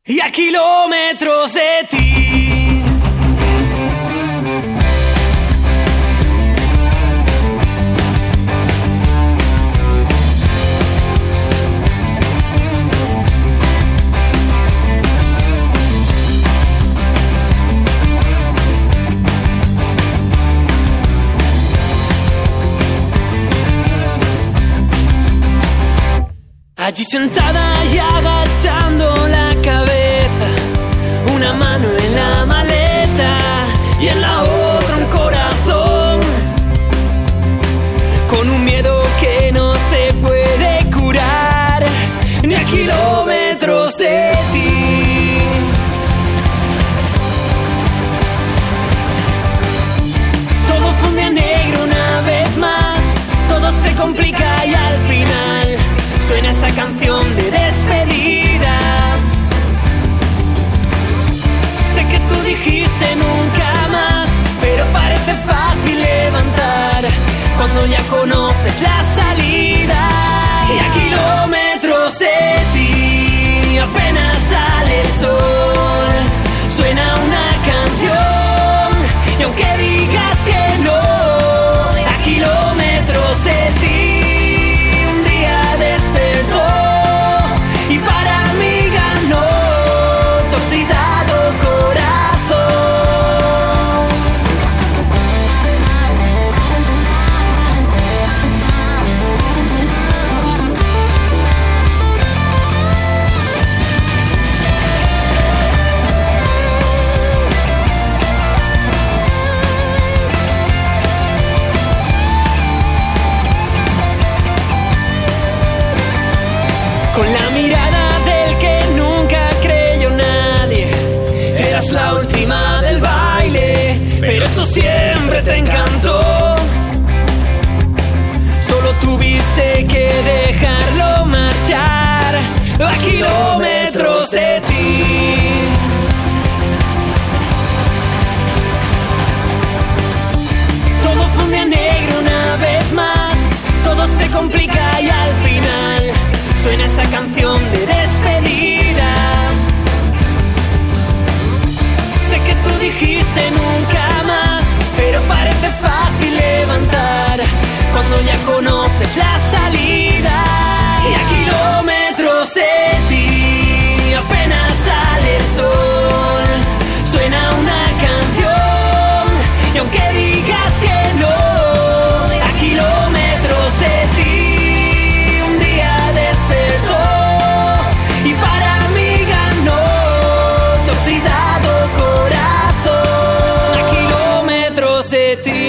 Y a kilómetros de ti. Allí sentada y agachando la cabeza, una mano en la maleta y en la otra un corazón, con un miedo que no se puede curar, ni a kilómetros de ti. Todo funde a negro una vez más, todo se complica y al final suena esa canción de despedida. Sé que tú dijiste nunca más, pero parece fácil levantar cuando ya conoces la salida. Y a kilómetros de ti, apenas sale el sol, suena una canción, y aunque digas que no, a kilómetros de ti y para mí ganó tu oxidado corazón. Con la mirada del que nunca creyó nadie, eras la última del baile, pero eso siempre te encantó. Solo tuviste que dejarlo marchar a kilómetros de ti. Todo funde a negro una vez más, todo se complica y al final suena esa canción de despedida. Sé que tú dijiste nunca más, pero parece fácil levantar cuando ya conoces la salida. Y a kilómetros de ti, apenas sale el sol, suena una canción, y aunque digas que no, a kilómetros de ti y para mí ganó tu oxidado corazón. A kilómetros de ti.